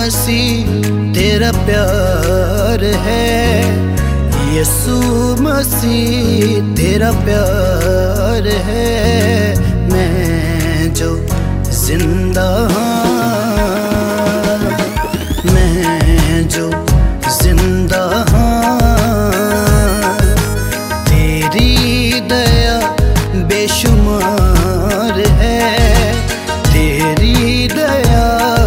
मसीह तेरा प्यार है, यीशु मसीह तेरा प्यार है। मैं जो जिंदा मैं जो जिंदा तेरी दया बेशुमार है, तेरी दया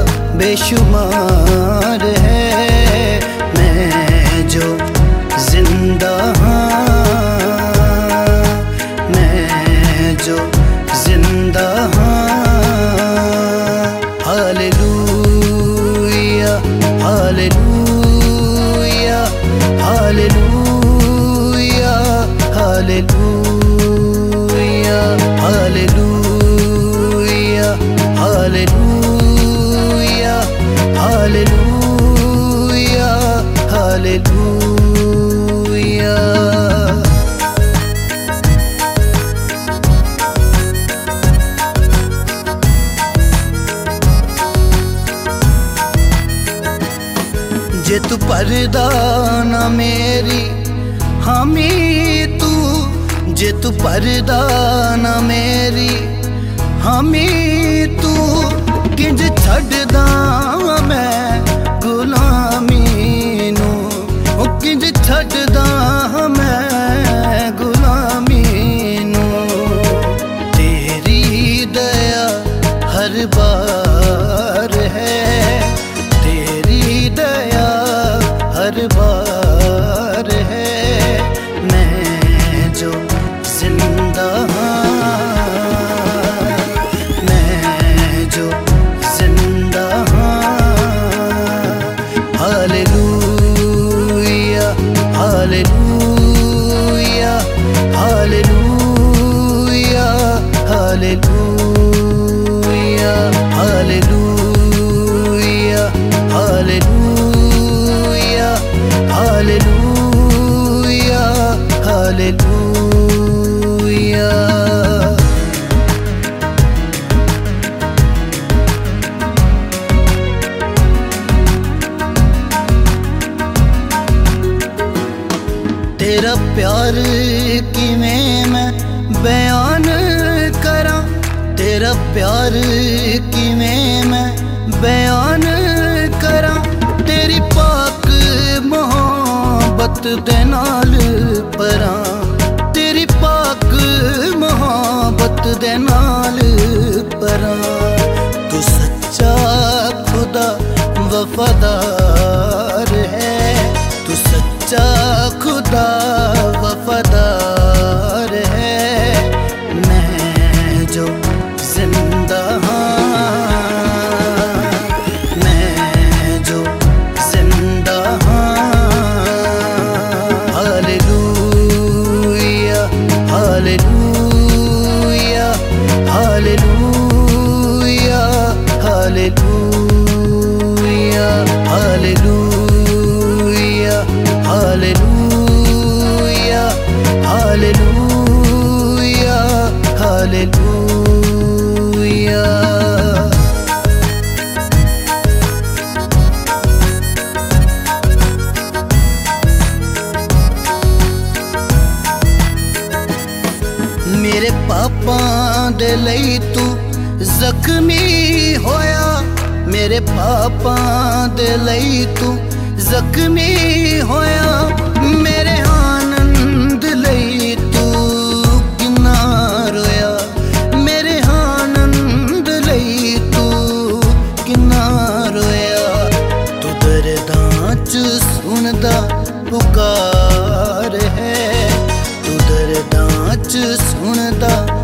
बेशुमार है। मैं जो जिंदा मैं जो जिंदा hallelujah hallelujah hallelujah hallelujah hallelujah hallelujah hallelujah hallelujah. जे तू पर्दा ना मेरी हामी तू, जे तू पर्दा ना मेरी हामी तू, किंज छड्डदा मैं गुलामी नू, किंज छड्डदा मैं गुलामी नू। तेरी दया हर बार है, तेरी दया हर बार है। मैं जो जिंदा मैं जो जिंदा hallelujah hallelujah hallelujah hallelujah hallelujah hallelujah hallelujah hallelujah. तेरा प्यार किवें मैं बयान करां, तेरा प्यार किवें मैं बयान करां। तेरी पाक मोहब्बत दे नाल परां, तेरी पाक मोहब्बत दे नाल परां। तू सच्चा खुदा वफादार है, तू सच्चा खुदा वफादार है। मैं जो जिंदा मैं जो जिंदा hallelujah hallelujah hallelujah hallelujah hallelujah hallelujah hallelujah hallelujah. मेरे पापां दे लई तू जख्मी होया, मेरे पापां दे लई तू जख्मी होया। मेरे आनंद लई तू किन्ना रोया, मेरे आनंद लई तू किन्ना रोया। तू दर्दां च सुनदा पुकार है, तू दर्दां च सुनदा